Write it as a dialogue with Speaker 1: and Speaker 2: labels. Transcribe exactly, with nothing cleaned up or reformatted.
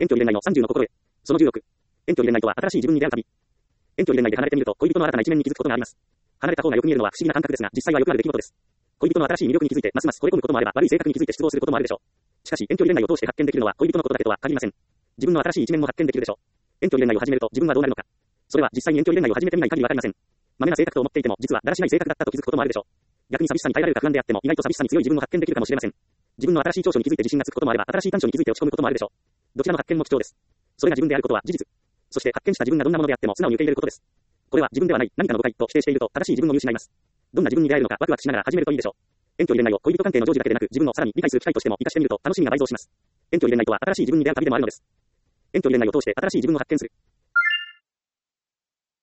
Speaker 1: 遠距離恋愛のさんじゅうの心得。そのじゅうろく。遠距離恋愛とは新しい自分に出会う旅。遠距離恋愛で離れてみると恋人の新たな一面に気づくことがあります。離れた方がよく見えるのは不思議な感覚ですが、実際はよくある出来事です。恋人の新しい魅力に気づいてますます惚れ込むこともあれば、悪い性格に気づいて失望することもあるでしょう。しかし、遠距離恋愛を通して発見できるのは恋人のことだけとは限りません。自分の新しい一面も発見できるでしょう。遠距離恋愛を始めると自分はどうなるのか。それは実際に遠距離恋愛を始めてみない限りわかりません。まめな性格と思っていても、実はだらしない性格だったと気づくこともあるでしょう。逆に寂しさに耐えられるか不安であっても、意外と寂しさに強い自分を発見できるかもしれません。自分の新しい長所に気づいて自信がつくこともあれば、新しい短所に気づいて落ち込むこともあるでしょう。どちらの発見も貴重です。それが自分であることは事実。そして発見した自分がどんなものであっても素直に受け入れることです。これは自分ではない何かの誤解と否定していると正しい自分を見失います。どんな自分に出会えるのかワクワクしながら始めるといいでしょう。遠距離恋愛を恋人関係の成就だけでなく、自分をさらに理解する機会としても活かしてみると楽しみが倍増します。遠距離恋愛とは新しい自分に出会う旅でもあるのです。遠距離恋愛を通して新しい自分を発見する。